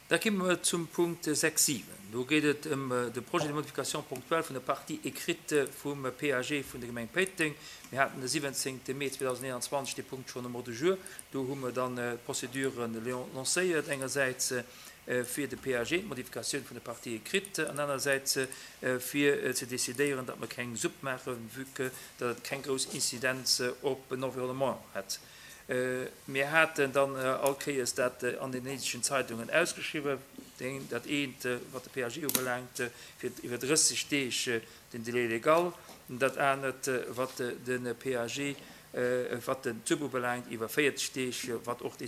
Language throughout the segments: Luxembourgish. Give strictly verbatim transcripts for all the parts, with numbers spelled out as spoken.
Da kommen wir zum Punkt sechs sieben. Da geht es um das Projekt de Modifikation punktuell von der Partie écrite vom P A G von der Gemeinde Peting. Wir hatten den siebzehnten Mai zweitausendeinundzwanzig den Punkt schon am Mode jour. Da haben wir dann äh, Prozeduren lanciert. Einerseits äh, für die P A G, Modifikation von der Partie écrite, und andererseits äh, für äh, zu dezidieren, dass man keinen Sub machen, dass es keine große Inzidenz äh, auf das Environnement hat. Uh, wir hatten dann uh, alkees dat uh, an den indischen Zeitungen ausgeschrieben, dat een uh, wat de P A G belangt uh, iwwer dreißig steeg uh, den Delay legal, dat aan het uh, wat uh, den P A G uh, wat den Tubo belangt iwwer veertig steeg uh, wat ook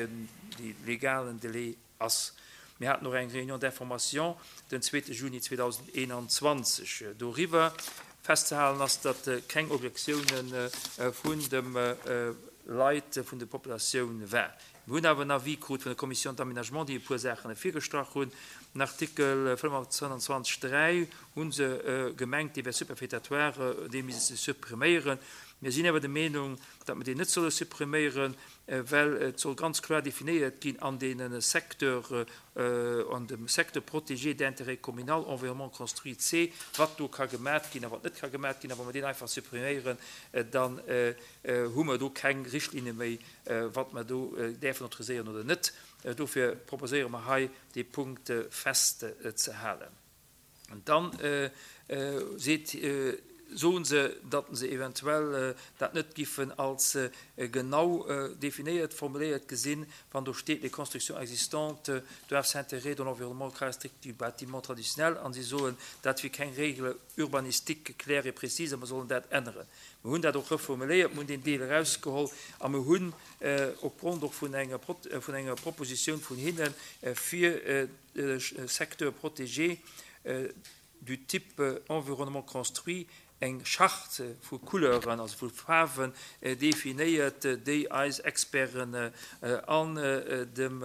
die legalen Delay as. Wir hatten noch eine Reunion d'information den zweiten Juni zweitausendeinundzwanzig uh, darüber festzuhalten, dass dat uh, keine Objektionen uh, von dem uh, Leiit vun der Population wär. Hun awer na wie gut vun der Kommission d'Aménagement, die pu Sachen virgestracht hun, Artikel fünfundzwanzig drei hun se äh, gemengt, die superfetatoire, de se supprimieren. Wir sinn awer de Meinung, dat man die net solle supprimieren, äh, weil het soll ganz klar definiert gin an den Sektor äh, an dem Sektor protégé d'intérêt communal environnement construit C, wat do ka gemerk gin, wat net ka gemerk gin, aber man den einfach supprimieren, äh, dann äh, äh, hummer do kein Richtlinie méi, äh, wat man do äh, derfen autorisieren oder net. Äh, dofir proposeieren wir hai die Punkte fest äh, zu halen. Und dann äh, äh, seht äh, so se dat se eventuell äh, dat net giffen als äh, genau äh, definiert formuliert gesinn van der steht die Konstruktion existante doivent s'intégrer dans l'environnement caractéristique du bâtiment traditionnel an sie sollen dat wir keine Regel urbanistik claire et précise maar sollen dat ändern. We hun dat ook geformuleerd moet den deel rausgeholt aan me hun äh, op grond van enger van enger proposition van hinnen äh, vier äh, äh, secteur protégé äh, du type euh, environnement construit eng Schacht äh, vu Couleuren als vu Farben äh, definiiert äh, déi als Experen äh, an äh, dem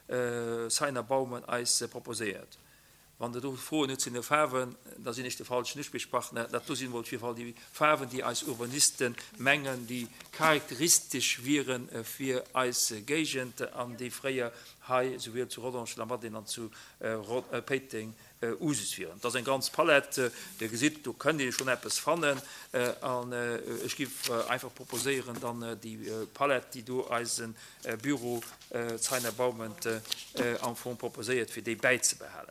äh, seiner Baumen als äh, proposiert. Wann der froh in de Farben, da sind nicht die falschen Nichtbesprachen, dat sind wohl für die Farben, die als Urbanisten mengen, die charakteristisch wären äh, für als äh, Gegend an die freie Hai sowie zu Rodange, Lamardin und zu äh, äh, Peting äh, ausführen. Das ist ein ganz Palette, der gesieht, du könnt ihr schon etwas fangen, äh, und äh, ich gebe äh, einfach proposieren dann äh, die äh, Palette, die du als ein äh, Büro äh, seiner Baumen äh, am Fond proposiert, für die beizubehalten.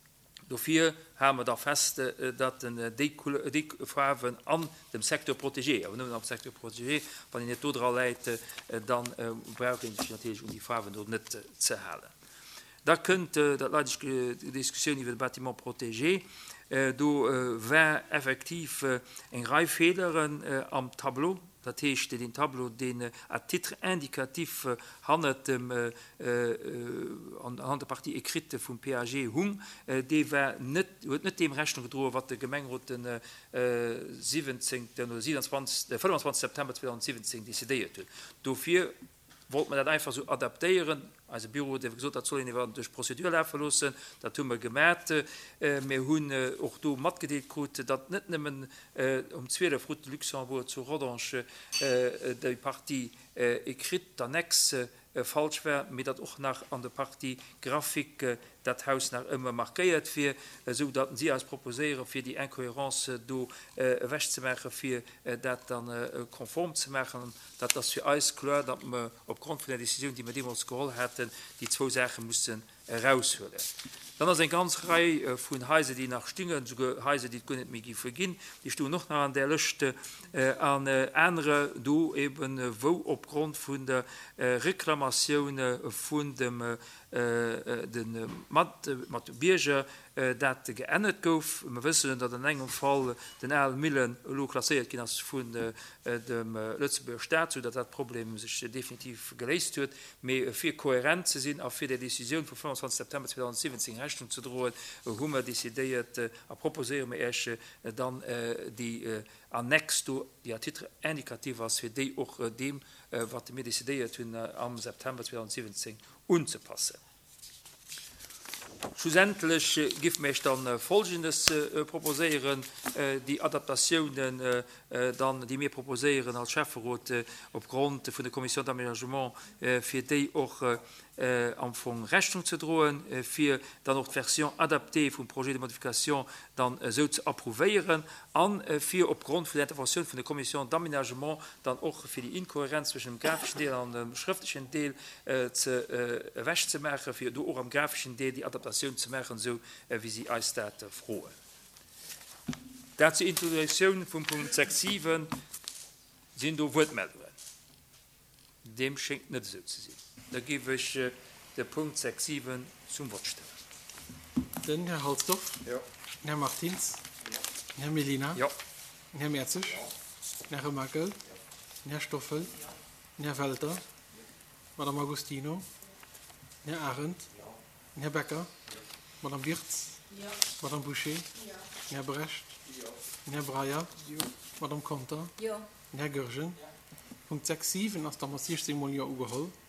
Dafür haben wir da fest, äh, dass die Farben an dem Sektor protégé, aber nur am Sektor protégé, wenn ich nicht dort leite, äh, dann äh, brauche ich natürlich, um die Farben dort nicht äh, zu halen. Da könnte, das leider die Diskussion über das Bâtiment protégé, äh, do äh, wäre effektiv äh, ein Reifederen äh, am Tableau. Dat heescht den Tableau den a uh, titre indikativ uh, handelt um, uh, uh, an, an der Partie écrite vum P A G hung, uh, de net net dem Rechnung gedroen wat de Gemengrot den uh, fünfundzwanzig September zweitausendsiebzehn décidéiert huet. Dofir wollt man dat einfach so adaptieren. Als Büro gesagt, dat soll durch Prozedur verlassen, dat hun wir gemerkt mir hun auch do mat gedeelt gut, dat net nimmen äh, um zweede Frut Luxemburg zu Rodange äh, de Partie äh, écrit annex äh, falsch wär, mit dat auch nach an der Partie Grafik äh, dat Haus nach immer markiert fir, äh, so dat sie als proposeren fir die Inkohärenz äh, do äh, weg zu machen, fir äh, dat dann äh, konform zu machen, dat das für alles klar, dat man aufgrund von der Decision, die man damals geholt hätten, die zwei Sachen mussten herausholen. Dann ist eine ganze Reihe von Häusern, die nach Stingen, sogar Häuser, die nicht mehr vergehen, die stehen noch an der Liste äh, an äh, andere, do eben, äh, wo aufgrund von der äh, Reklamation äh, von dem äh, den äh, Matt Bierger äh, dat geändert gouf. Wir wissen, dass in engem Fall den elf Millen lo klassiert gin as vun äh, dem äh, Lützeburg Staat, so dat dat Problem sich äh, definitiv gelöst huet, méi äh, fir kohärent ze sinn a fir der Decision vom fünfundzwanzig September zweitausendsiebzehn Rechnung zu drohen, äh, hummer decidéiert äh, a proposieren me Äche äh, dann äh, die äh, annex do die Titel indikativ was fir déi och äh, dem äh, wat mir decidéiert hunn äh, am September zweitausendsiebzehn unzupassen. Schlussendlich äh, gibt mich dann äh, Folgendes äh, proposieren, äh, die Adaptationen, äh, äh, dann, die wir proposieren als Chefverrot äh, aufgrund von der Kommission d'Aménagement, äh, für die auch äh, äh, am Anfang Rechnung zu drohen, äh, für dann auch die Version adaptée vom Projet de Modification dann äh, so zu approvieren, an äh, für aufgrund von der Intervention von der Kommission d'Aménagement dann auch für die Inkohärenz zwischen dem grafischen Teil und dem schriftlichen Teil äh, zu äh, wäsch zu machen, für auch am grafischen Teil die Adaptation zu machen, so äh, wie sie als das äh, frohen. Dazu Introduktion von Punkt sechs sieben sind da Wortmeldungen. Dem schenkt nicht so zu sein. Da gebe ich äh, den Punkt sechs sieben zum Wort stellen. Dann Herr Holzdorf, Ja. Herr Martins, ja. Herr Melina, Ja. Herr Merzig, ja. Herr Mackel, ja. Herr Stoffel, ja. Herr Welter, ja. Madame Agostino, Herr Arendt, ja. Herr Becker, ja. Madame Wirtz, ja. Madame Boucher, ja. Herr Brecht, ja. Herr Breyer, ja. Madame Konter, ja. Herr Gürgen. Ja. Punkt sechs sieben, als der massivste Mal ja überholt.